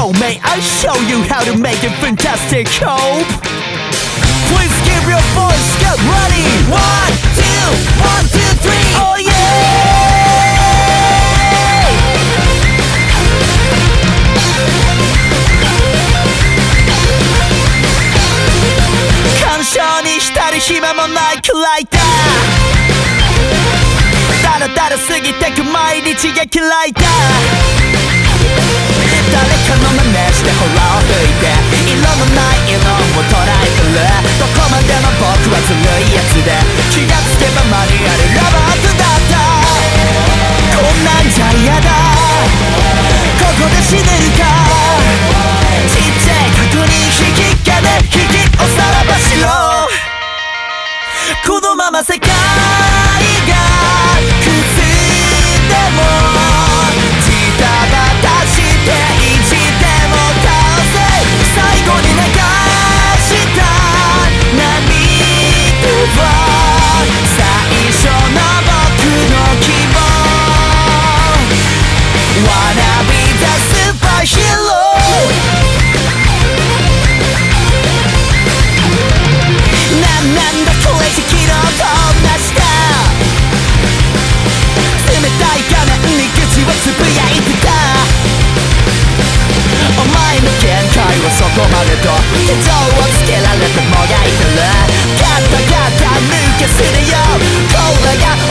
So may I show you how to make it fantastic hope. Please give your voice, get ready. 1, 2, 1, 2, 3. Oh yeah. 感傷に浸る暇もないくらいだ。だらだら過ぎてく毎日が嫌いだ。誰かの真似してほらを吹いて色のない色を捉えてる。どこまでも僕はずるいやつで気がつけばマニュアルロボットだった。こんなんじゃ嫌だ。ここで死ぬか。ちっちゃい確認引き金引きおさらばしろ。このまま世界が崩れてもジタバタして意地でも倒せ。最後に流した涙は最初の僕の希望。 Wanna be the superhero。 なんだこれ昨日と同じだ。冷たい画面に口をつぶやいてた。お前の限界はそこまでと手錠をつけられてもがいてる。ガタガタ抜けするよ。これが